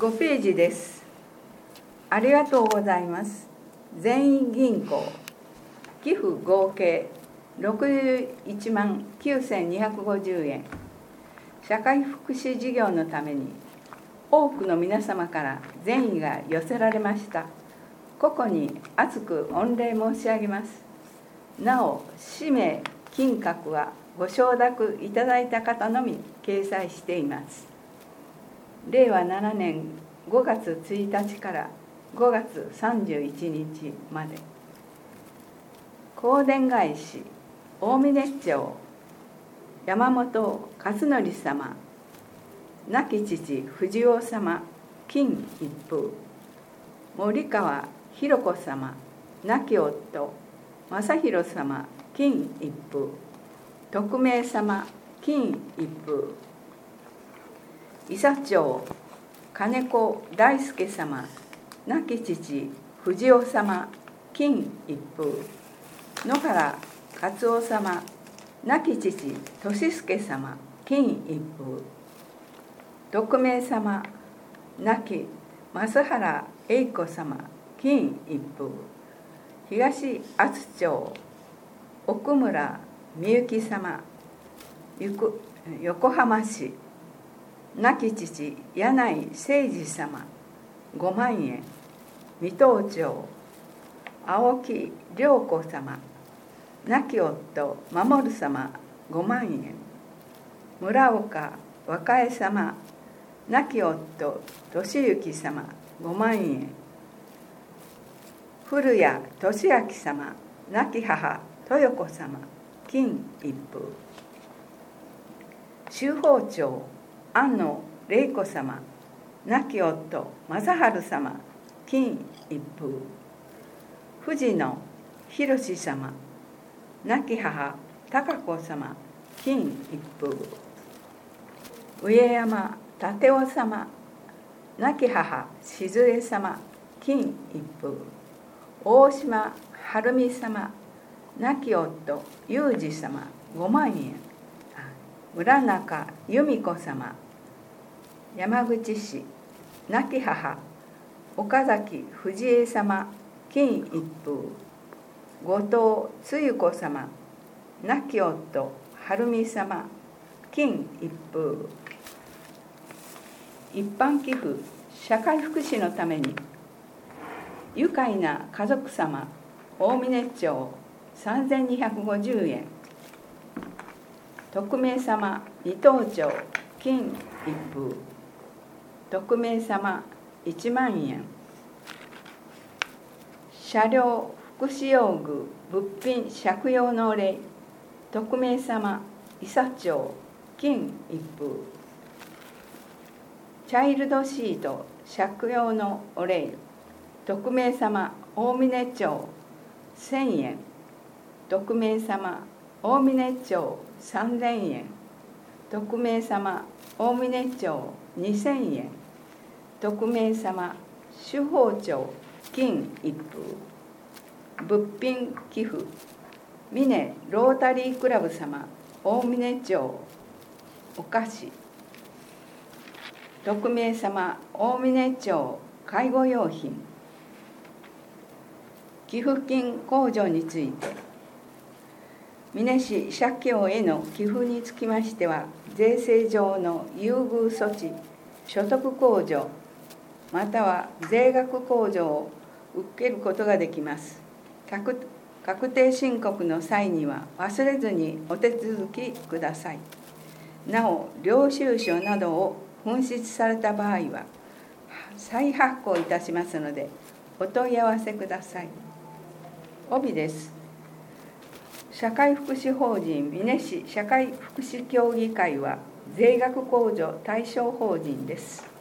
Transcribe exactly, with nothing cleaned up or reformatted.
ごページです。ありがとうございます。全員銀行寄付合計ろくじゅういちまんきゅうせんにひゃくごじゅうえん。社会福祉事業のために多くの皆様から善意が寄せられました。ここに厚く御礼申し上げます。なお、氏名、金額はご承諾いただいた方のみ掲載しています。れいわななねんごがつついたちからごがつさんじゅういちにちまで、香典返し大峰町山本勝則様、亡き父藤雄様金一封、森川弘子様、亡き夫正弘様金一封、徳明様金一封、伊佐町金子大輔様、亡き父藤雄様金一封、野原勝夫様、亡き父俊介様金一封、徳明様、亡き増原栄子様金一封、東厚町奥村みゆき様、横浜市亡き父柳井誠二様ごまんえん、水戸町青木涼子様、亡き夫守様ごまんえん、村岡若江様、亡き夫俊之様ごまんえん、古谷俊明様、亡き母豊子様金一封、修法町安野玲子様、亡き夫正治様金一封、富士野博様、亡き母貴子様金一封、上山立夫様、亡き母静江様金一封、大島晴美様、亡き夫裕二様ごまんえん、村中由美子様、山口市亡き母岡崎藤江様金一封、後藤つゆ子様、亡き夫晴美様金一封、一般寄付社会福祉のために愉快な家族様大峰町さんぜんにひゃくごじゅうえん、徳明様二等町金一封、徳明様いちまんえん、車両福祉用具物品借用のお礼、徳明様伊佐町金一封、チャイルドシート借用のお礼、徳明様大峰町せんえん、徳明様大峰町さんぜんえん、徳明様大峰町にせんえん、徳明様主法町金一封、物品寄付峰ロータリークラブ様大峰町お菓子、徳明様大峰町介護用品、寄付金控除について、美祢市社協への寄付につきましては、税制上の優遇措置、所得控除、または税額控除を受けることができます。確確定申告の際には忘れずにお手続きください。なお、領収書などを紛失された場合は、再発行いたしますので、お問い合わせください。帯です。社会福祉法人美祢市社会福祉協議会は税額控除対象法人です。